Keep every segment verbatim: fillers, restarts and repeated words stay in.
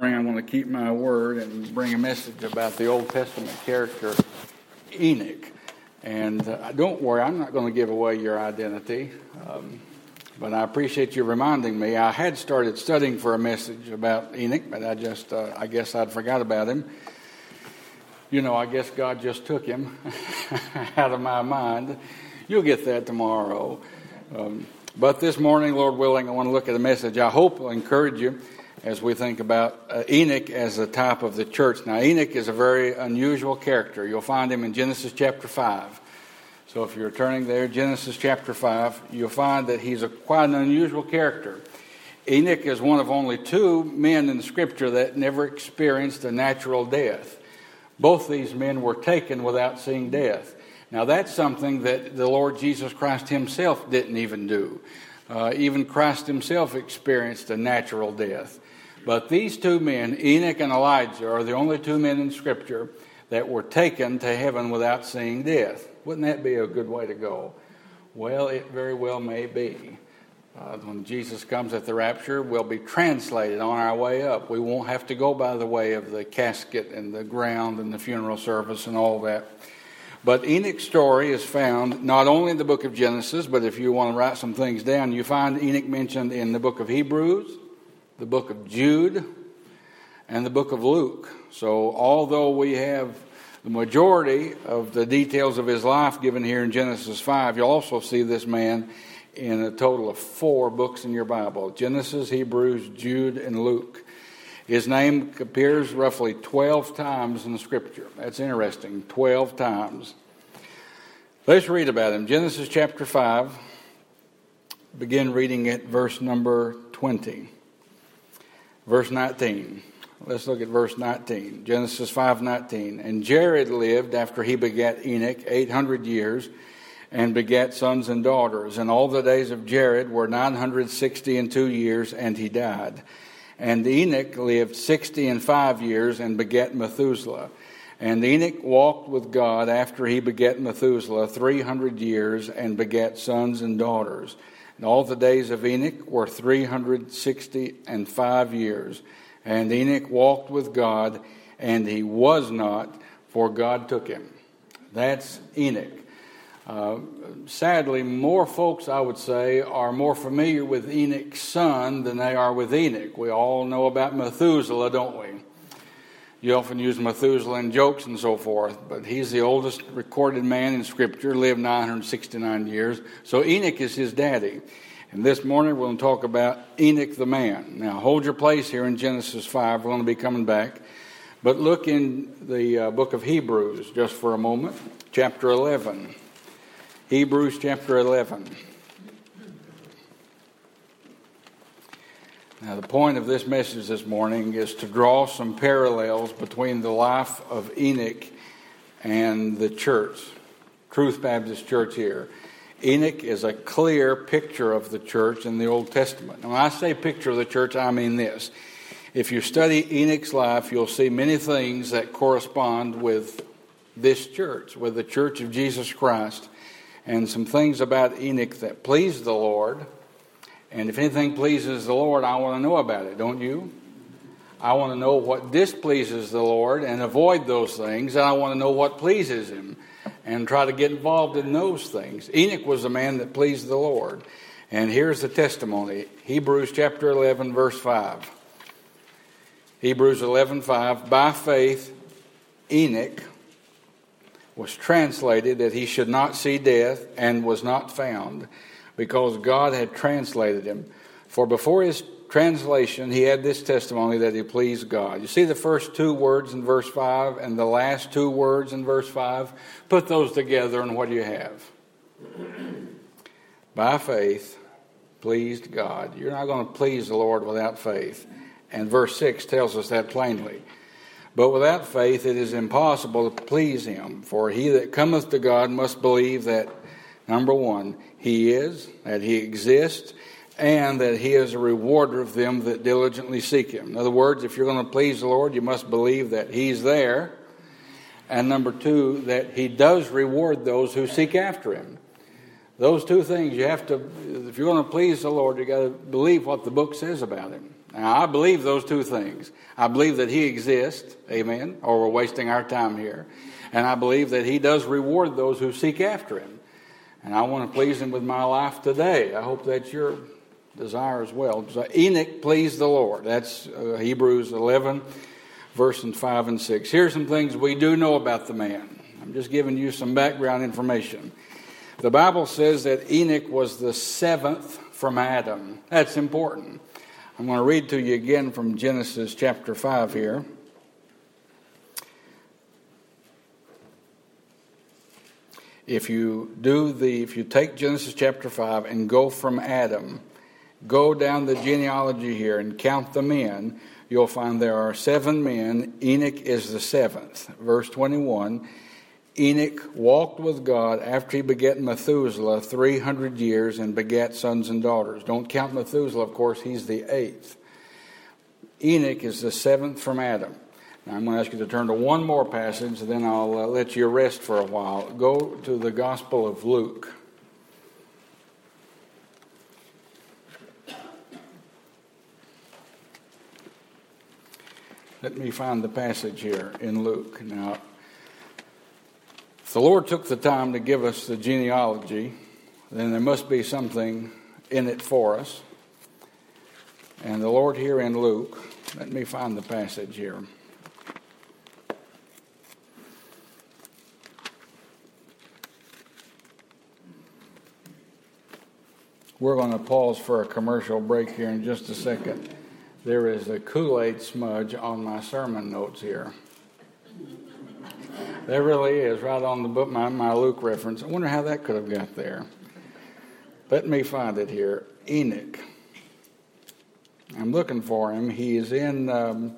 morning I'm going to keep my word and bring a message about the Old Testament character Enoch. And uh, don't worry, I'm not going to give away your identity, um, but I appreciate you reminding me. I had started studying for a message about Enoch, but I just, uh, I guess I'd forgot about him. You know, I guess God just took him out of my mind. You'll get that tomorrow. Um, but this morning, Lord willing, I want to look at a message I hope will encourage you as we think about uh, Enoch as a type of the church. Now, Enoch is a very unusual character. You'll find him in Genesis chapter five. So if you're turning there, Genesis chapter five, you'll find that he's a quite an unusual character. Enoch is one of only two men in the Scripture that never experienced a natural death. Both these men were taken without seeing death. Now, that's something that the Lord Jesus Christ himself didn't even do. Uh, even Christ himself experienced a natural death. But these two men, Enoch and Elijah, are the only two men in Scripture that were taken to heaven without seeing death. Wouldn't that be a good way to go? Well, it very well may be. Uh, when Jesus comes at the rapture, we'll be translated on our way up. We won't have to go by the way of the casket and the ground and the funeral service and all that. But Enoch's story is found not only in the book of Genesis, but if you want to write some things down, you find Enoch mentioned in the book of Hebrews, the book of Jude, and the book of Luke. So although we have the majority of the details of his life given here in Genesis five, you'll also see this man in a total of four books in your Bible: Genesis, Hebrews, Jude, and Luke. His name appears roughly twelve times in the Scripture. That's interesting, twelve times. Let's read about him. Genesis chapter five, begin reading at verse number twenty. Verse nineteen. Let's look at verse nineteen. Genesis five nineteen. And Jared lived after he begat Enoch eight hundred years, and begat sons and daughters. And all the days of Jared were nine hundred sixty and two years, and he died. And Enoch lived sixty and five years, and begat Methuselah. And Enoch walked with God after he begat Methuselah three hundred years, and begat sons and daughters. And all the days of Enoch were three hundred sixty and five years. And Enoch walked with God, and he was not, for God took him. That's Enoch. Uh, sadly, more folks, I would say, are more familiar with Enoch's son than they are with Enoch. We all know about Methuselah, don't we? You often use Methuselah in jokes and so forth, but he's the oldest recorded man in Scripture, lived nine hundred sixty-nine years. So Enoch is his daddy. And this morning we're going to talk about Enoch the man. Now hold your place here in Genesis five. We're going to be coming back. But look in the uh, book of Hebrews just for a moment. Chapter eleven. Hebrews chapter eleven. Now the point of this message this morning is to draw some parallels between the life of Enoch and the church, Truth Baptist Church here. Enoch is a clear picture of the church in the Old Testament. Now, when I say picture of the church, I mean this. If you study Enoch's life, you'll see many things that correspond with this church, with the Church of Jesus Christ, and some things about Enoch that please the Lord. And if anything pleases the Lord, I want to know about it, don't you? I want to know what displeases the Lord and avoid those things, and I want to know what pleases Him and try to get involved in those things. Enoch was a man that pleased the Lord. And here's the testimony. Hebrews chapter eleven, verse five. Hebrews eleven five. By faith, Enoch was translated that he should not see death, and was not found, because God had translated him. For before his translation, he had this testimony that he pleased God. You see the first two words in verse five and the last two words in verse five? Put those together and what do you have? By faith, pleased God. You're not going to please the Lord without faith. And verse six tells us that plainly. But without faith it is impossible to please Him. For he that cometh to God must believe that, number one, He is, that He exists, and that He is a rewarder of them that diligently seek Him. In other words, if you're going to please the Lord, you must believe that He's there. And number two, that He does reward those who seek after Him. Those two things you have to, if you're going to please the Lord, you got to believe what the book says about Him. Now, I believe those two things. I believe that he exists, amen, or we're wasting our time here. And I believe that he does reward those who seek after him. And I want to please him with my life today. I hope that's your desire as well. So Enoch pleased the Lord. That's uh, Hebrews eleven, verses five and six. Here's some things we do know about the man. I'm just giving you some background information. The Bible says that Enoch was the seventh from Adam. That's important. I'm going to read to you again from Genesis chapter five here. If you do the, if you take Genesis chapter five and go from Adam, go down the genealogy here and count the men, you'll find there are seven men. Enoch is the seventh. Verse twenty-one, Enoch walked with God after he begat Methuselah three hundred years and begat sons and daughters. Don't count Methuselah, of course, he's the eighth. Enoch is the seventh from Adam. Now, I'm going to ask you to turn to one more passage, then I'll uh, let you rest for a while. Go to the Gospel of Luke. Let me find the passage here in Luke. Now, if the Lord took the time to give us the genealogy, then there must be something in it for us. And the Lord here in Luke, let me find the passage here. We're going to pause for a commercial break here in just a second. There is a Kool-Aid smudge on my sermon notes here. There really is, right on the book, my, my Luke reference. I wonder how that could have got there. Let me find it here. Enoch. I'm looking for him. He is in, um,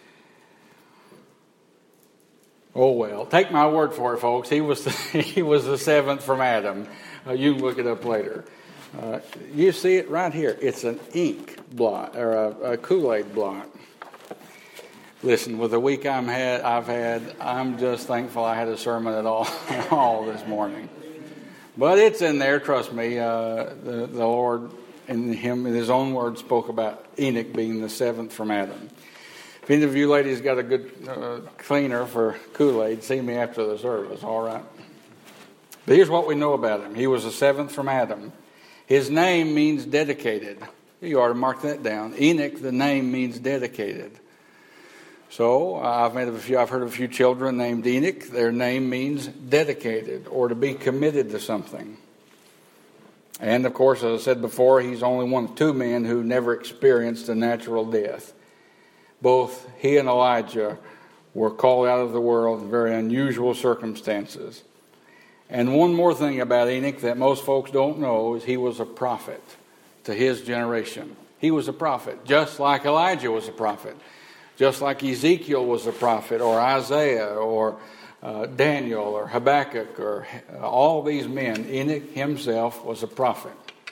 oh well, take my word for it, folks. He was the, he was the seventh from Adam. Uh, you can look it up later. Uh, you see it right here. It's an ink blot, or a, a Kool-Aid blot. Listen, with the week I'm had, I've had, I'm just thankful I had a sermon at all, at all this morning. But it's in there, trust me. Uh, the, the Lord, in him, in his own words, spoke about Enoch being the seventh from Adam. If any of you ladies got a good uh, cleaner for Kool-Aid, see me after the service, all right? But here's what we know about him. He was the seventh from Adam. His name means dedicated. You ought to mark that down. Enoch, the name means dedicated. So I've met of a few. I've heard of a few children named Enoch. Their name means dedicated or to be committed to something. And of course, as I said before, he's only one of two men who never experienced a natural death. Both he and Elijah were called out of the world in very unusual circumstances. And one more thing about Enoch that most folks don't know is he was a prophet to his generation. He was a prophet, just like Elijah was a prophet, just like Ezekiel was a prophet, or Isaiah, or uh, Daniel, or Habakkuk, or uh, all these men. Enoch himself was a prophet.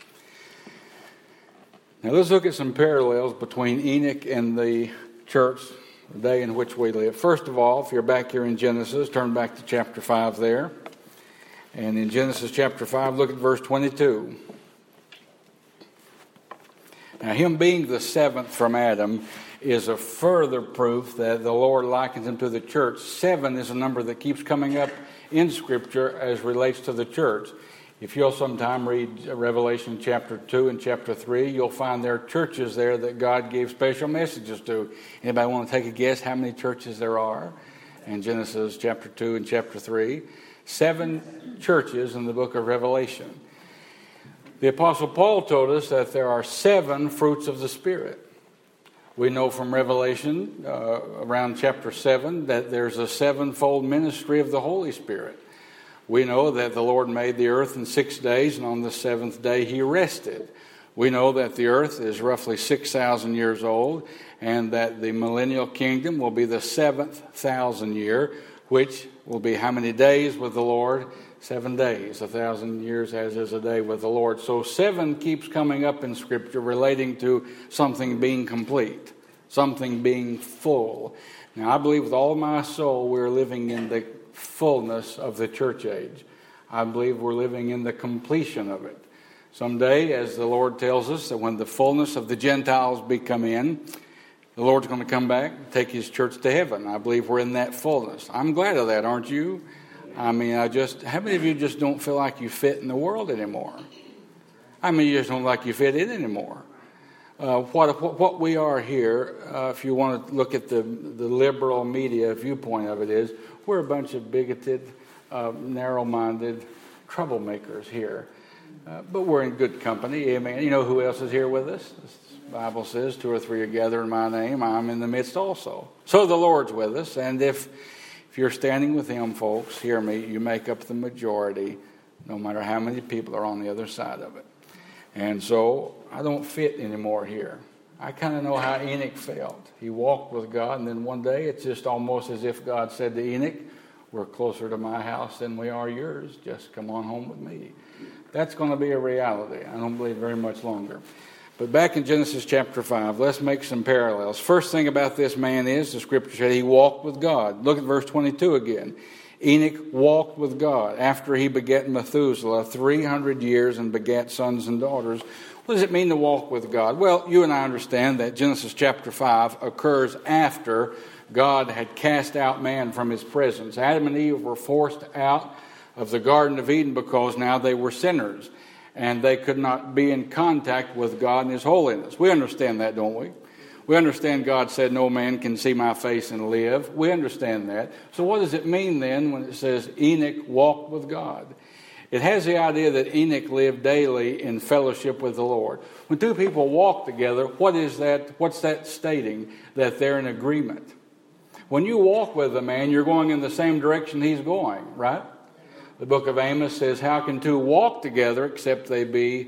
Now let's look at some parallels between Enoch and the church, the day in which we live. First of all, if you're back here in Genesis, turn back to chapter five there. And in Genesis chapter five, look at verse twenty-two. Now, him being the seventh from Adam is a further proof that the Lord likens him to the church. Seven is a number that keeps coming up in Scripture as relates to the church. If you'll sometime read Revelation chapter two and chapter three, you'll find there are churches there that God gave special messages to. Anybody want to take a guess how many churches there are in Genesis chapter two and chapter three? Seven churches in the book of Revelation. The Apostle Paul told us that there are seven fruits of the Spirit. We know from Revelation, uh, around chapter seven, that there's a sevenfold ministry of the Holy Spirit. We know that the Lord made the earth in six days, and on the seventh day he rested. We know that the earth is roughly six thousand years old, and that the millennial kingdom will be the seventh thousand year, which will be how many days with the Lord? Seven days. A thousand years as is a day with the Lord. So seven keeps coming up in Scripture relating to something being complete, something being full. Now, I believe with all my soul we're living in the fullness of the church age. I believe we're living in the completion of it. Someday, as the Lord tells us, that when the fullness of the Gentiles be come in, the Lord's going to come back and take his church to heaven. I believe we're in that fullness. I'm glad of that, aren't you? I mean, I just, how many of you just don't feel like you fit in the world anymore? I mean, you just don't like you fit in anymore. Uh, what, what what we are here, uh, if you want to look at the, the liberal media viewpoint of it, is we're a bunch of bigoted, uh, narrow-minded troublemakers here. Uh, but we're in good company. Amen. You know who else is here with us? The Bible says, two or three are gathered in my name, I'm in the midst also. So the Lord's with us, and if if you're standing with him, folks, hear me, you make up the majority, no matter how many people are on the other side of it. And so I don't fit anymore here. I kind of know how Enoch felt. He walked with God, and then one day it's just almost as if God said to Enoch, we're closer to my house than we are yours. Just come on home with me. That's going to be a reality. I don't believe very much longer. But back in Genesis chapter five, let's make some parallels. First thing about this man is, the scripture said he walked with God. Look at verse twenty-two again. Enoch walked with God after he begat Methuselah three hundred years and begat sons and daughters. What does it mean to walk with God? Well, you and I understand that Genesis chapter five occurs after God had cast out man from his presence. Adam and Eve were forced out of the Garden of Eden because now they were sinners and they could not be in contact with God and his holiness. We understand that, don't we? We understand God said no man can see my face and live. We understand that. So what does it mean then when it says Enoch walked with God? It has the idea that Enoch lived daily in fellowship with the Lord. When two people walk together, what is that? What's that stating? That they're in agreement. When you walk with a man, you're going in the same direction he's going, right? The book of Amos says, how can two walk together except they be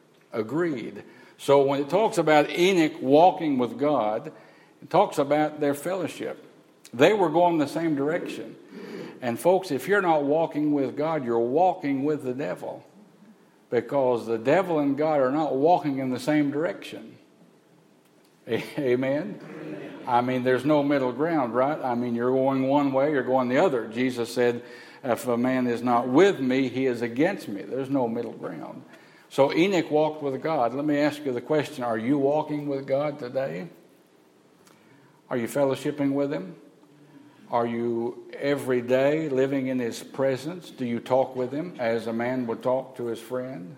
agreed? So when it talks about Enoch walking with God, it talks about their fellowship. They were going the same direction. And folks, if you're not walking with God, you're walking with the devil. Because the devil and God are not walking in the same direction. Amen? I mean, there's no middle ground, right? I mean, you're going one way, you're going the other. Jesus said, if a man is not with me, he is against me. There's no middle ground. So Enoch walked with God. Let me ask you the question, are you walking with God today? Are you fellowshipping with him? Are you every day living in his presence? Do you talk with him as a man would talk to his friend?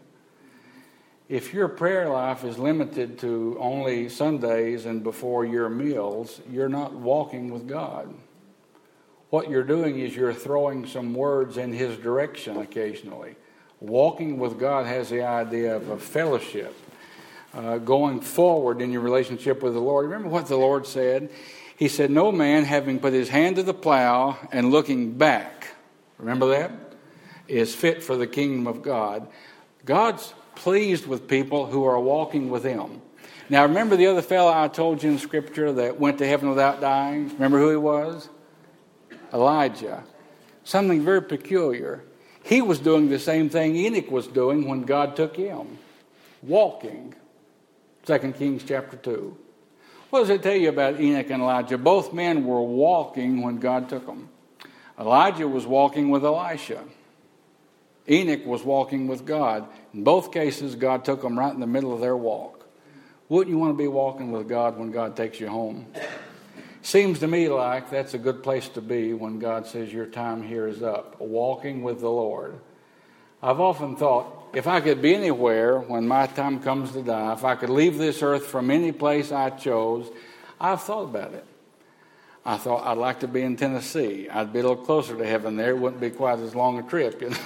If your prayer life is limited to only Sundays and before your meals, you're not walking with God. What you're doing is you're throwing some words in his direction occasionally. Walking with God has the idea of a fellowship, uh, going forward in your relationship with the Lord. Remember what the Lord said? He said, no man having put his hand to the plow and looking back, remember that, is fit for the kingdom of God. God's pleased with people who are walking with him. Now remember the other fellow I told you in Scripture that went to heaven without dying? Remember who he was? Elijah. Something very peculiar. He was doing the same thing Enoch was doing when God took him. Walking. Second Kings chapter two. What does it tell you about Enoch and Elijah? Both men were walking when God took them. Elijah was walking with Elisha. Enoch was walking with God. In both cases, God took them right in the middle of their walk. Wouldn't you want to be walking with God when God takes you home? Seems to me like that's a good place to be when God says your time here is up. Walking with the Lord. I've often thought, if I could be anywhere when my time comes to die, if I could leave this earth from any place I chose, I've thought about it. I thought I'd like to be in Tennessee. I'd be a little closer to heaven there. It wouldn't be quite as long a trip, you know.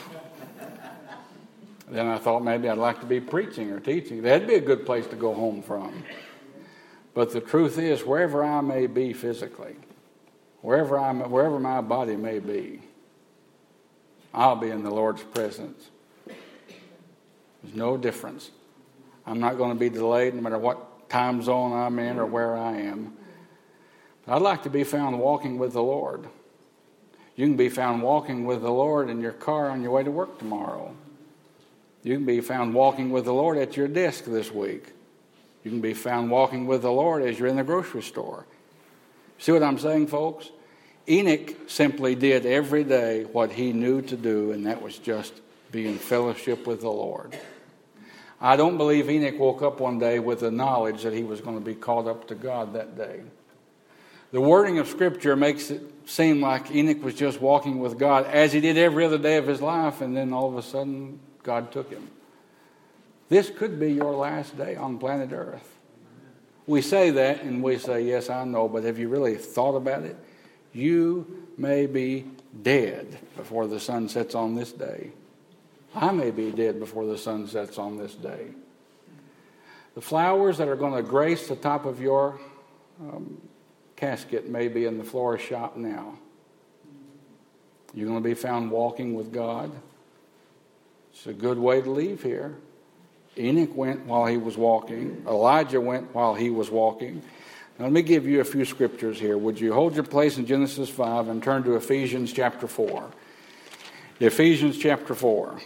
Then I thought maybe I'd like to be preaching or teaching. That'd be a good place to go home from. But the truth is, wherever I may be physically, wherever I wherever my body may be, I'll be in the Lord's presence. There's no difference. I'm not going to be delayed no matter what time zone I'm in or where I am. But I'd like to be found walking with the Lord. You can be found walking with the Lord in your car on your way to work tomorrow. You can be found walking with the Lord at your desk this week. You can be found walking with the Lord as you're in the grocery store. See what I'm saying, folks? Enoch simply did every day what he knew to do, and that was just be in fellowship with the Lord. I don't believe Enoch woke up one day with the knowledge that he was going to be called up to God that day. The wording of Scripture makes it seem like Enoch was just walking with God as he did every other day of his life, and then all of a sudden God took him. This could be your last day on planet Earth. We say that and we say, yes, I know, but have you really thought about it? You may be dead before the sun sets on this day. I may be dead before the sun sets on this day. The flowers that are going to grace the top of your um, casket may be in the florist shop now. You're going to be found walking with God. It's a good way to leave here. Enoch went while he was walking. Elijah went while he was walking. Now, let me give you a few scriptures here. Would you hold your place in Genesis five and turn to Ephesians chapter four? Ephesians chapter four.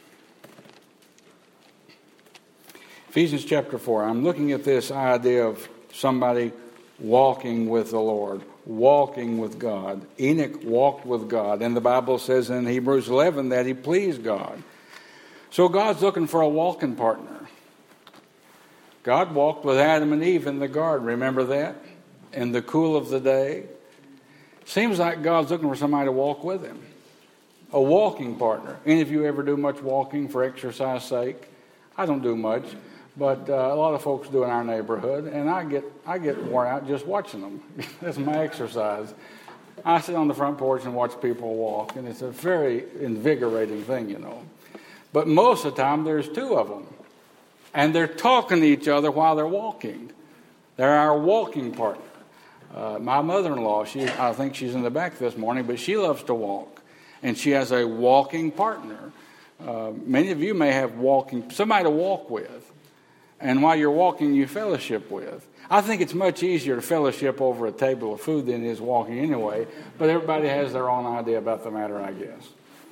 Ephesians chapter four. I'm looking at this idea of somebody walking with the Lord, walking with God. Enoch walked with God. And the Bible says in Hebrews eleven that he pleased God. So God's looking for a walking partner. God walked with Adam and Eve in the garden. Remember that? In the cool of the day. Seems like God's looking for somebody to walk with him. A walking partner. Any of you ever do much walking for exercise sake? I don't do much. But uh, a lot of folks do in our neighborhood, and I get I get worn out just watching them. That's my exercise. I sit on the front porch and watch people walk, and it's a very invigorating thing, you know. But most of the time, there's two of them, and they're talking to each other while they're walking. They're our walking partner. Uh, my mother-in-law, she I think she's in the back this morning, but she loves to walk, and she has a walking partner. Uh, many of you may have walking somebody to walk with. And while you're walking, you fellowship with. I think it's much easier to fellowship over a table of food than it is walking anyway. But everybody has their own idea about the matter, I guess.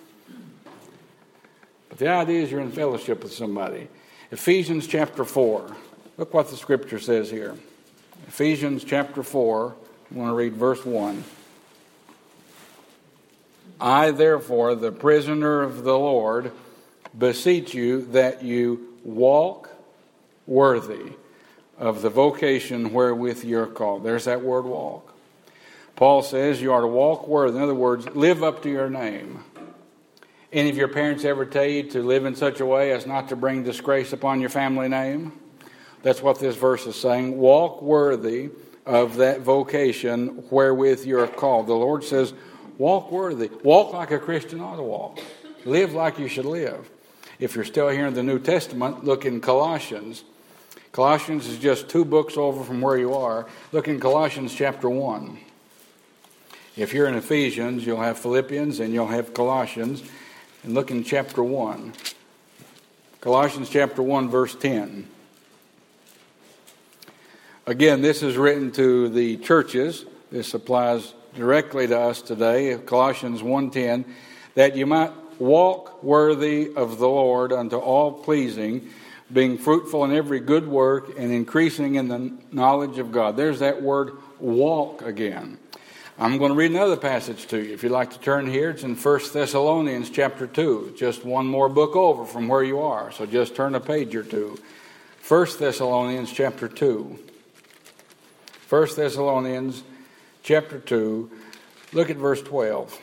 But the idea is you're in fellowship with somebody. Ephesians chapter four. Look what the scripture says here. Ephesians chapter four. I want to read verse one. I, therefore, the prisoner of the Lord, beseech you that you walk worthy of the vocation wherewith you're called. There's that word walk. Paul says you are to walk worthy. In other words, live up to your name. Any of your parents ever tell you to live in such a way as not to bring disgrace upon your family name? That's what this verse is saying. Walk worthy of that vocation wherewith you're called. The Lord says, walk worthy. Walk like a Christian ought to walk. Live like you should live. If you're still here in the New Testament, look in Colossians. Colossians is just two books over from where you are. Look in Colossians chapter one. If you're in Ephesians, you'll have Philippians and you'll have Colossians. And look in chapter one. Colossians chapter one, verse ten. Again, this is written to the churches. This applies directly to us today. Colossians one ten. That you might walk worthy of the Lord unto all pleasing, being fruitful in every good work and increasing in the knowledge of God. There's that word walk again. I'm going to read another passage to you. If you'd like to turn here, it's in First Thessalonians chapter two. Just one more book over from where you are. So just turn a page or two. First Thessalonians chapter two. First Thessalonians chapter two. Look at verse twelve.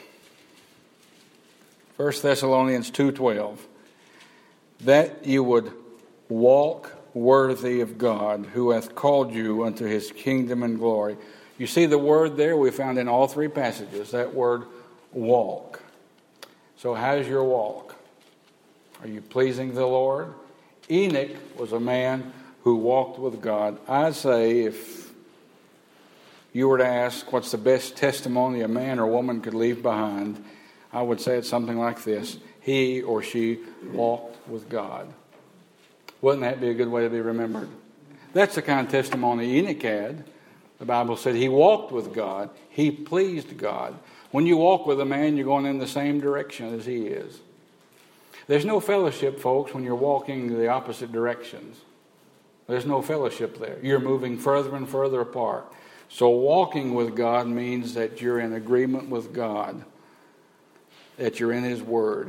First Thessalonians two twelve. That you would walk worthy of God, who hath called you unto his kingdom and glory. You see the word there we found in all three passages, that word walk. So how's your walk? Are you pleasing the Lord? Enoch was a man who walked with God. I say if you were to ask what's the best testimony a man or woman could leave behind, I would say it's something like this. He or she walked with God. Wouldn't that be a good way to be remembered? That's the kind of testimony Enoch had. The Bible said he walked with God. He pleased God. When you walk with a man, you're going in the same direction as he is. There's no fellowship, folks, when you're walking the opposite directions. There's no fellowship there. You're moving further and further apart. So walking with God means that you're in agreement with God, that you're in his word.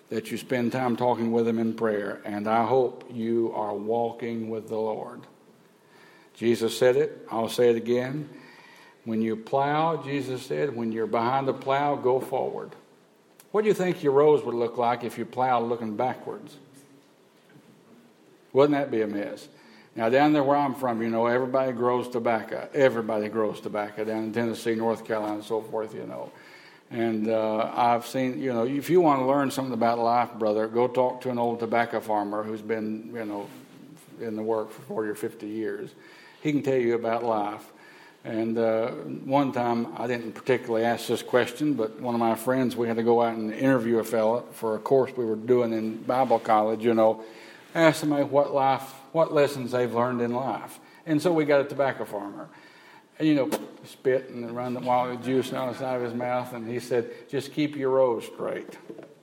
that you spend time talking with him in prayer, and I hope you are walking with the Lord. Jesus said it. I'll say it again. When you plow, Jesus said, when you're behind the plow, go forward. What do you think your rows would look like if you plowed looking backwards? Wouldn't that be a mess? Now, down there where I'm from, you know, everybody grows tobacco. Everybody grows tobacco down in Tennessee, North Carolina, and so forth, you know. And uh, I've seen, you know, if you want to learn something about life, brother, go talk to an old tobacco farmer who's been, you know, in the work for forty or fifty years. He can tell you about life. And uh, one time, I didn't particularly ask this question, but one of my friends, we had to go out and interview a fella for a course we were doing in Bible college, you know, asked somebody what life, what lessons they've learned in life. And so we got a tobacco farmer. And, you know, spit and run the while the juice on the side of his mouth, and he said, just keep your rows straight.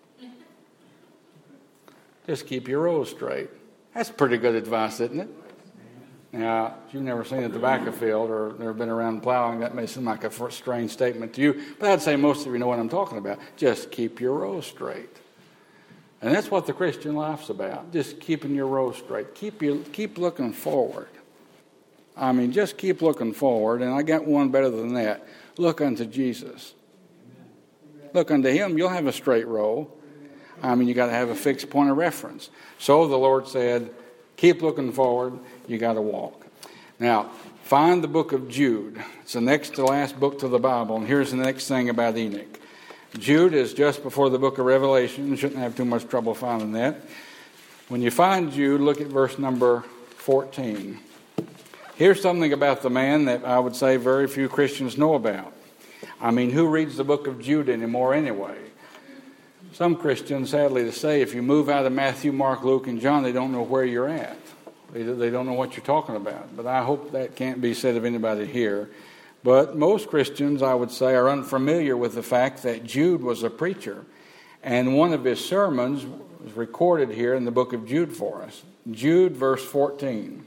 Just keep your rows straight. That's pretty good advice, isn't it? Now, if you've never seen a tobacco field or never been around plowing, that may seem like a strange statement to you, but I'd say most of you know what I'm talking about. Just keep your rows straight. And that's what the Christian life's about, just keeping your rows straight. Keep you, keep looking forward. I mean, just keep looking forward, and I got one better than that. Look unto Jesus. Look unto him, you'll have a straight row. I mean, you got to have a fixed point of reference. So the Lord said, keep looking forward, you got to walk. Now, find the book of Jude. It's the next to last book to the Bible, and here's the next thing about Enoch. Jude is just before the book of Revelation. You shouldn't have too much trouble finding that. When you find Jude, look at verse number fourteen. Here's something about the man that I would say very few Christians know about. I mean, who reads the book of Jude anymore anyway? Some Christians, sadly to say, if you move out of Matthew, Mark, Luke, and John, they don't know where you're at. They, they don't know what you're talking about. But I hope that can't be said of anybody here. But most Christians, I would say, are unfamiliar with the fact that Jude was a preacher. And one of his sermons was recorded here in the book of Jude for us. Jude, verse fourteen.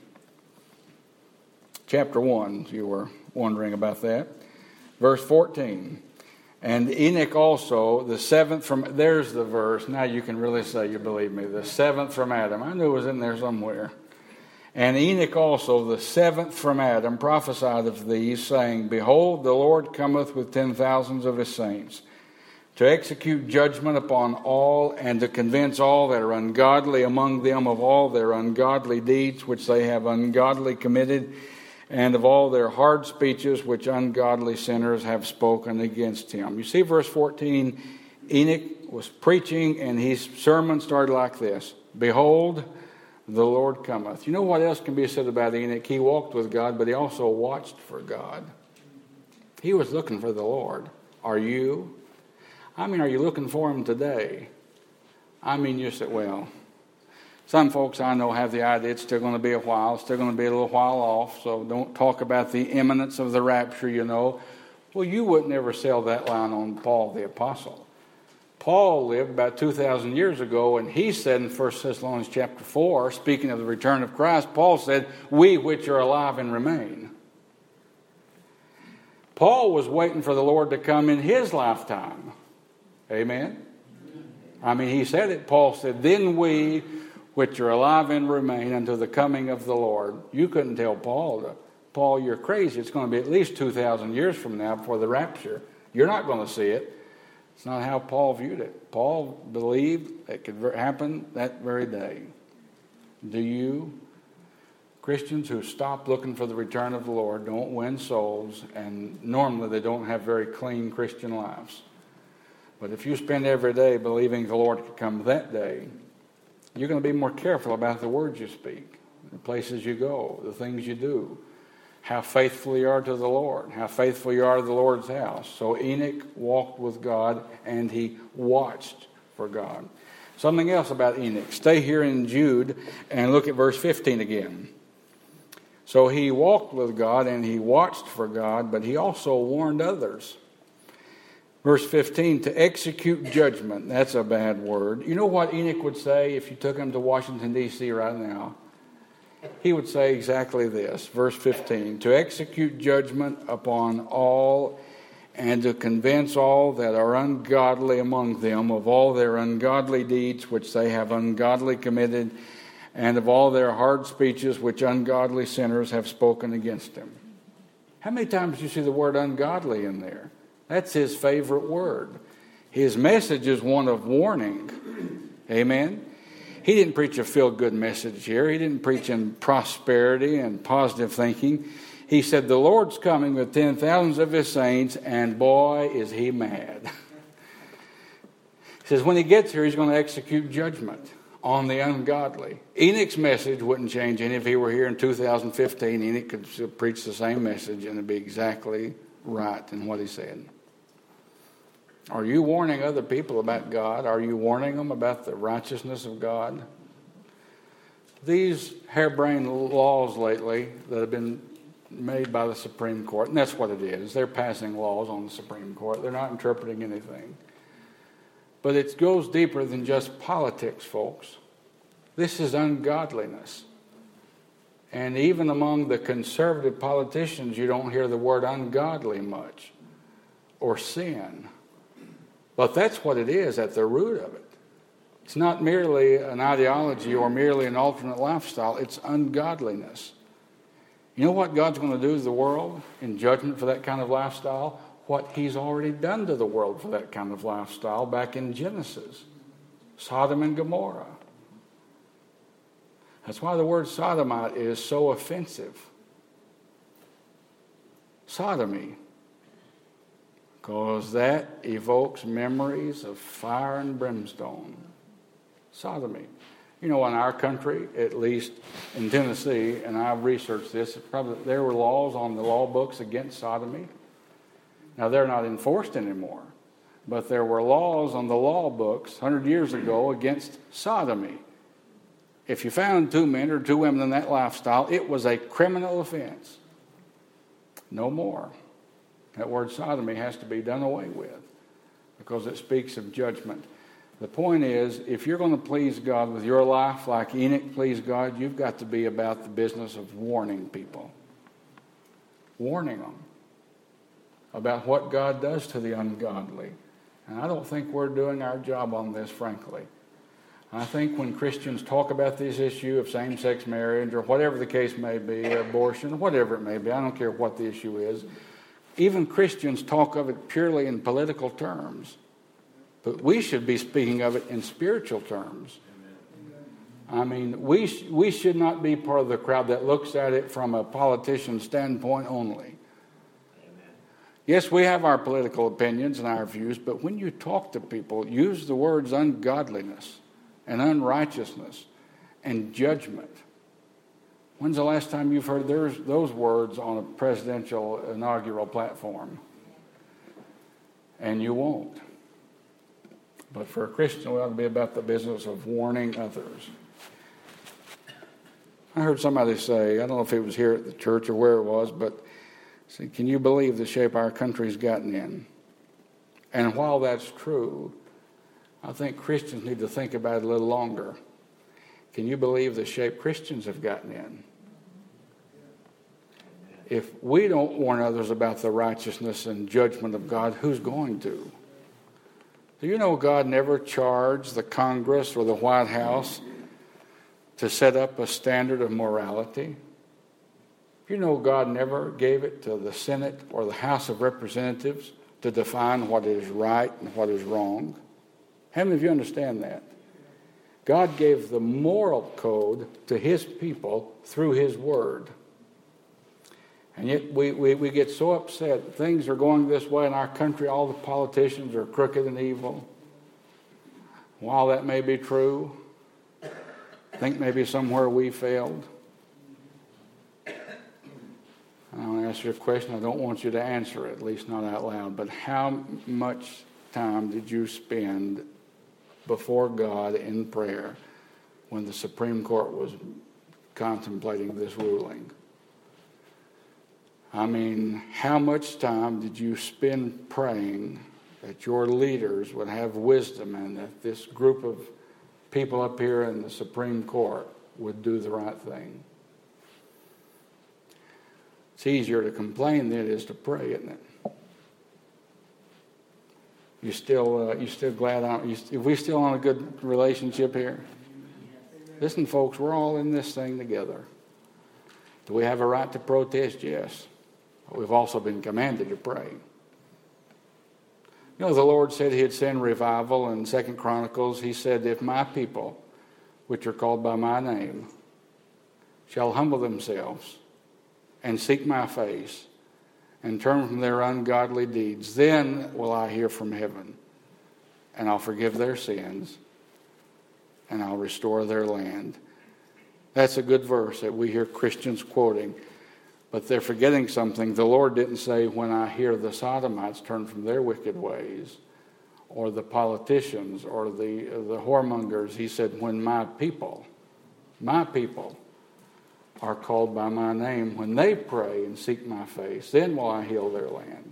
Chapter one, if you were wondering about that. Verse fourteen. And Enoch also, the seventh from, there's the verse. Now you can really say you believe me. The seventh from Adam. I knew it was in there somewhere. And Enoch also, the seventh from Adam, prophesied of these, saying, Behold, the Lord cometh with ten thousands of his saints, to execute judgment upon all, and to convince all that are ungodly among them of all their ungodly deeds which they have ungodly committed, and of all their hard speeches which ungodly sinners have spoken against him. You see verse fourteen, Enoch was preaching, and his sermon started like this. Behold, the Lord cometh. You know what else can be said about Enoch? He walked with God, but he also watched for God. He was looking for the Lord. Are you? I mean, are you looking for him today? I mean, you said, well, some folks I know have the idea it's still going to be a while, it's still going to be a little while off, so don't talk about the imminence of the rapture, you know. Well, you wouldn't ever sell that line on Paul the Apostle. Paul lived about two thousand years ago, and he said in First Thessalonians chapter four, speaking of the return of Christ, Paul said, we which are alive and remain. Paul was waiting for the Lord to come in his lifetime. Amen? I mean, he said it. Paul said, then we which are alive and remain until the coming of the Lord. You couldn't tell Paul, to, Paul, you're crazy. It's going to be at least two thousand years from now before the rapture. You're not going to see it. It's not how Paul viewed it. Paul believed it could happen that very day. Do you? Christians who stop looking for the return of the Lord don't win souls, and normally they don't have very clean Christian lives. But if you spend every day believing the Lord could come that day, you're going to be more careful about the words you speak, the places you go, the things you do, how faithful you are to the Lord, how faithful you are to the Lord's house. So Enoch walked with God, and he watched for God. Something else about Enoch. Stay here in Jude and look at verse fifteen again. So he walked with God, and he watched for God, but he also warned others. Verse fifteen, to execute judgment. That's a bad word. You know what Enoch would say if you took him to Washington, D C right now? He would say exactly this. Verse fifteen, to execute judgment upon all, and and to convince all that are ungodly among them of all their ungodly deeds which they have ungodly committed, and of all their hard speeches which ungodly sinners have spoken against him. How many times do you see the word ungodly in there? That's his favorite word. His message is one of warning. Amen? He didn't preach a feel-good message here. He didn't preach in prosperity and positive thinking. He said, the Lord's coming with ten thousands of his saints, and boy, is he mad. He says, when he gets here, he's going to execute judgment on the ungodly. Enoch's message wouldn't change any if he were here in two thousand fifteen. Enoch could still preach the same message, and it'd be exactly right in what he said. Are you warning other people about God? Are you warning them about the righteousness of God? These harebrained laws lately that have been made by the Supreme Court, and that's what it is. They're passing laws on the Supreme Court. They're not interpreting anything. But it goes deeper than just politics, folks. This is ungodliness. And even among the conservative politicians, you don't hear the word ungodly much, or sin. But that's what it is at the root of it. It's not merely an ideology or merely an alternate lifestyle. It's ungodliness. You know what God's going to do to the world in judgment for that kind of lifestyle? What he's already done to the world for that kind of lifestyle back in Genesis. Sodom and Gomorrah. That's why the word sodomite is so offensive. Sodomy. Because that evokes memories of fire and brimstone. Sodomy. You know, in our country, at least in Tennessee, and I've researched this, probably there were laws on the law books against sodomy. Now, they're not enforced anymore, but there were laws on the law books one hundred years ago against sodomy. If you found two men or two women in that lifestyle, it was a criminal offense. No more. That word sodomy has to be done away with because it speaks of judgment. The point is, if you're going to please God with your life like Enoch pleased God, you've got to be about the business of warning people. Warning them about what God does to the ungodly. And I don't think we're doing our job on this, frankly. I think when Christians talk about this issue of same-sex marriage or whatever the case may be, abortion, whatever it may be, I don't care what the issue is, even Christians talk of it purely in political terms. But we should be speaking of it in spiritual terms. I mean, we sh- we should not be part of the crowd that looks at it from a politician's standpoint only. Yes, we have our political opinions and our views, but when you talk to people, use the words ungodliness and unrighteousness and judgment. When's the last time you've heard those words on a presidential inaugural platform? And you won't. But for a Christian, we ought to be about the business of warning others. I heard somebody say, I don't know if it was here at the church or where it was, but say, can you believe the shape our country's gotten in? And while that's true, I think Christians need to think about it a little longer. Can you believe the shape Christians have gotten in? If we don't warn others about the righteousness and judgment of God, who's going to? Do you know God never charged the Congress or the White House to set up a standard of morality? You know God never gave it to the Senate or the House of Representatives to define what is right and what is wrong. How many of you understand that? God gave the moral code to his people through his word. And yet we, we, we get so upset. Things are going this way in our country. All the politicians are crooked and evil. While that may be true, I think maybe somewhere we failed. I want to ask you a question. I don't want you to answer it, at least not out loud. But how much time did you spend before God in prayer when the Supreme Court was contemplating this ruling? I mean, how much time did you spend praying that your leaders would have wisdom and that this group of people up here in the Supreme Court would do the right thing? It's easier to complain than it is to pray, isn't it? You still, uh, you still glad? On, you, if we still on a good relationship here? Listen, folks, we're all in this thing together. Do we have a right to protest? Yes. But we've also been commanded to pray. You know, the Lord said he'd send revival in Second Chronicles. He said, if my people, which are called by my name, shall humble themselves and seek my face and turn from their ungodly deeds, then will I hear from heaven, and I'll forgive their sins, and I'll restore their land. That's a good verse that we hear Christians quoting, but they're forgetting something. The Lord didn't say, when I hear the Sodomites turn from their wicked ways, or the politicians, or the, the whoremongers. He said, when my people, my people, are called by my name, when they pray and seek my face, then will I heal their land.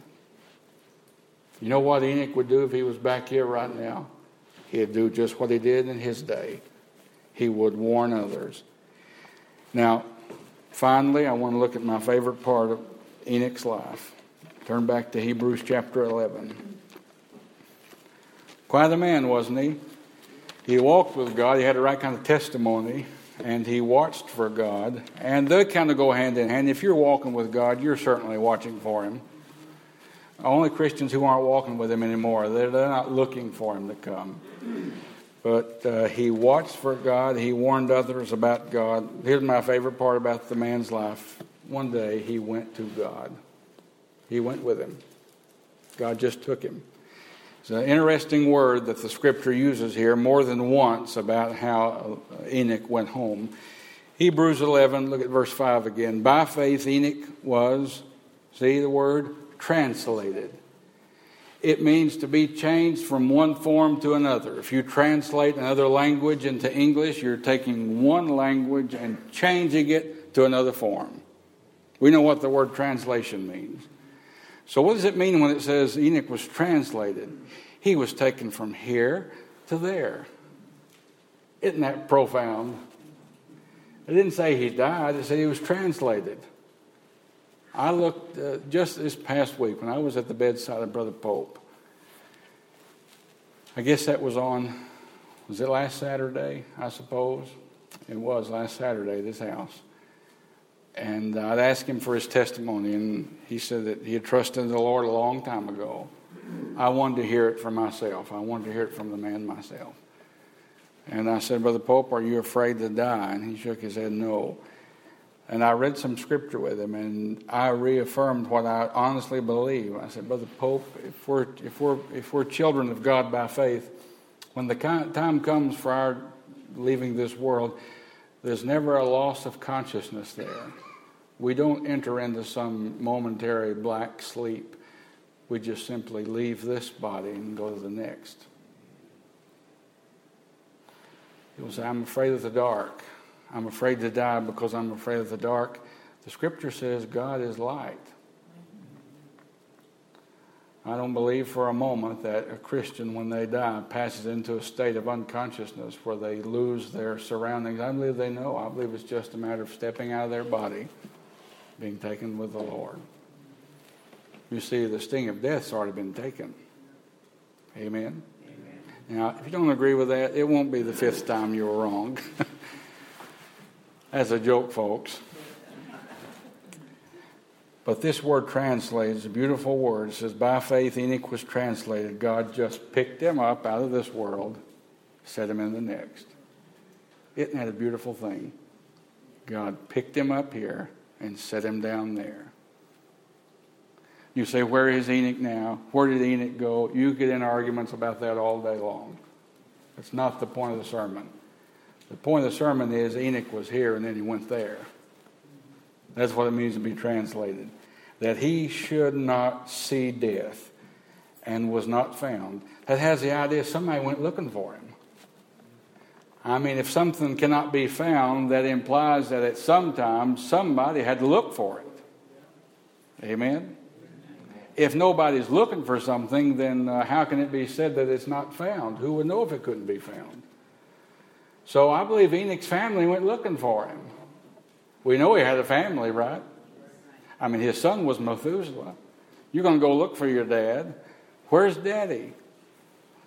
You know what Enoch would do if he was back here right now? He'd do just what he did in his day. He would warn others. Now, finally, I want to look at my favorite part of Enoch's life. Turn back to Hebrews chapter eleven. Quite a man, wasn't he? He walked with God. He had the right kind of testimony. And he watched for God. And they kind of go hand in hand. If you're walking with God, you're certainly watching for him. Only Christians who aren't walking with him anymore, they're, they're not looking for him to come. But uh, he watched for God. He warned others about God. Here's my favorite part about the man's life. One day he went to God. He went with him. God just took him. It's an interesting word that the scripture uses here more than once about how Enoch went home. Hebrews eleven, look at verse five again. By faith Enoch was, see the word, translated. It means to be changed from one form to another. If you translate another language into English, you're taking one language and changing it to another form. We know what the word translation means. So what does it mean when it says Enoch was translated? He was taken from here to there. Isn't that profound? It didn't say he died. It said he was translated. I looked uh, just this past week when I was at the bedside of Brother Pope. I guess that was on, was it last Saturday, I suppose? It was last Saturday, this house. And I'd asked him for his testimony, and he said that he had trusted in the Lord a long time ago. I wanted to hear it for myself. I wanted to hear it from the man myself. And I said, Brother Pope, are you afraid to die? And he shook his head, no. And I read some scripture with him, and I reaffirmed what I honestly believe. I said, Brother Pope, if we're, if we're, if we're children of God by faith, when the time comes for our leaving this world, there's never a loss of consciousness there. We don't enter into some momentary black sleep. We just simply leave this body and go to the next. People say, I'm afraid of the dark. I'm afraid to die because I'm afraid of the dark. The scripture says God is light. I don't believe for a moment that a Christian, when they die, passes into a state of unconsciousness where they lose their surroundings. I believe they know. I believe it's just a matter of stepping out of their body, being taken with the Lord. You see, the sting of death's already been taken. Amen? Amen. Now, if you don't agree with that, it won't be the fifth time you were wrong. That's a joke, folks. But this word translates, a beautiful word. It says, by faith Enoch was translated. God just picked him up out of this world, set him in the next. Isn't that a beautiful thing? God picked him up here and set him down there. You say, where is Enoch now? Where did Enoch go? You get in arguments about that all day long. That's not the point of the sermon. The point of the sermon is Enoch was here and then he went there. That's what it means to be translated. That he should not see death and was not found. That has the idea somebody went looking for him. I mean, if something cannot be found, that implies that at some time somebody had to look for it. Amen? If nobody's looking for something, then uh, how can it be said that it's not found? Who would know if it couldn't be found? So I believe Enoch's family went looking for him. We know he had a family, right? I mean, his son was Methuselah. You're going to go look for your dad. Where's Daddy?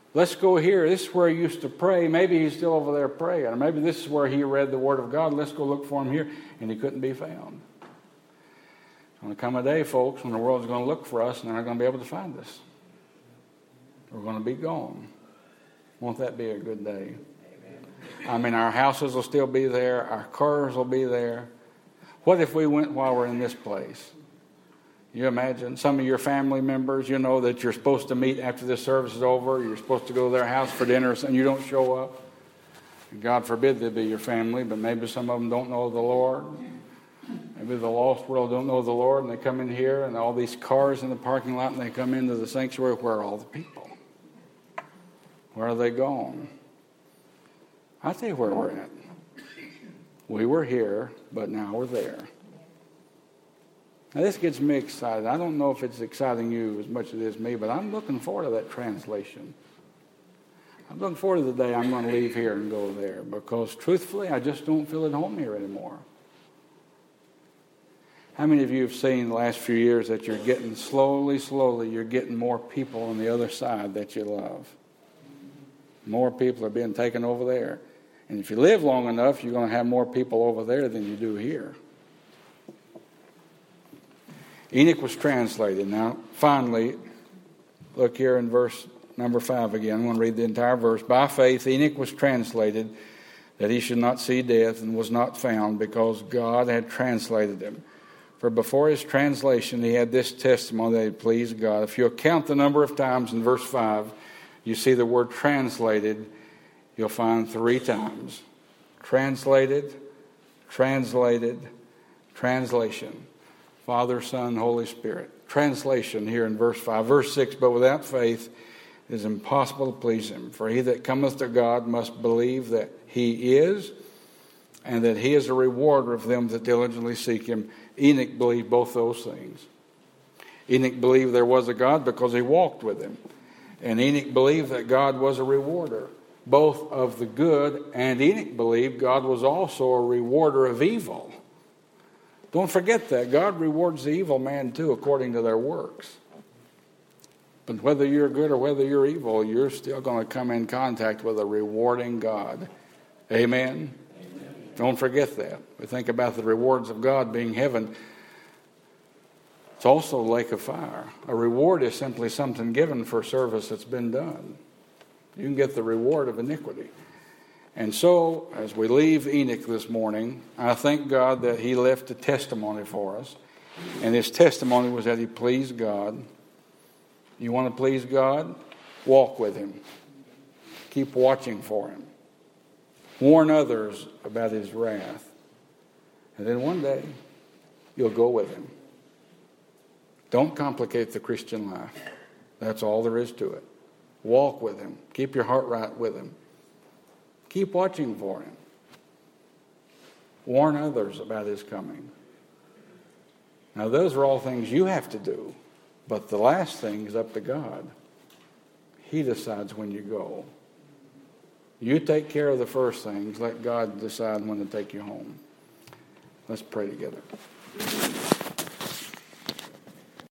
Let's go here. This is where he used to pray. Maybe he's still over there praying. Or maybe this is where he read the Word of God. Let's go look for him here. And he couldn't be found. There's going to come a day, folks, when the world's going to look for us and they're not going to be able to find us. We're going to be gone. Won't that be a good day? Amen. I mean, our houses will still be there. Our cars will be there. What if we went while we're in this place? You imagine some of your family members, you know, that you're supposed to meet after this service is over. You're supposed to go to their house for dinner and you don't show up. And God forbid they be your family, but maybe some of them don't know the Lord. Maybe the lost world don't know the Lord, and they come in here and all these cars in the parking lot and they come into the sanctuary. Where are all the people? Where are they gone? I'll tell you where we're at. We were here, but now we're there. Now, this gets me excited. I don't know if it's exciting you as much as it is me, but I'm looking forward to that translation. I'm looking forward to the day I'm going to leave here and go there, because truthfully, I just don't feel at home here anymore. How many of you have seen the last few years that you're getting slowly, slowly, you're getting more people on the other side that you love? More people are being taken over there. And if you live long enough, you're going to have more people over there than you do here. Enoch was translated. Now, finally, look here in verse number five again. I'm going to read the entire verse. By faith, Enoch was translated that he should not see death, and was not found, because God had translated him. For before his translation, he had this testimony that he pleased God. If you'll count the number of times in verse five, you see the word translated, you'll find three times. Translated, translated, translation. Father, Son, Holy Spirit. Translation here in verse five. Verse six, but without faith it is impossible to please him. For he that cometh to God must believe that he is, and that he is a rewarder of them that diligently seek him. Enoch believed both those things. Enoch believed there was a God because he walked with him. And Enoch believed that God was a rewarder, both of the good, and Enoch believed God was also a rewarder of evil. Don't forget that. God rewards the evil man too, according to their works. But whether you're good or whether you're evil, you're still going to come in contact with a rewarding God. Amen? Amen. Don't forget that. We think about the rewards of God being heaven. It's also a lake of fire. A reward is simply something given for service that's been done. You can get the reward of iniquity. And so, as we leave Enoch this morning, I thank God that he left a testimony for us. And his testimony was that he pleased God. You want to please God? Walk with him. Keep watching for him. Warn others about his wrath. And then one day, you'll go with him. Don't complicate the Christian life. That's all there is to it. Walk with him. Keep your heart right with him. Keep watching for him. Warn others about his coming. Now, those are all things you have to do. But the last thing is up to God. He decides when you go. You take care of the first things. Let God decide when to take you home. Let's pray together.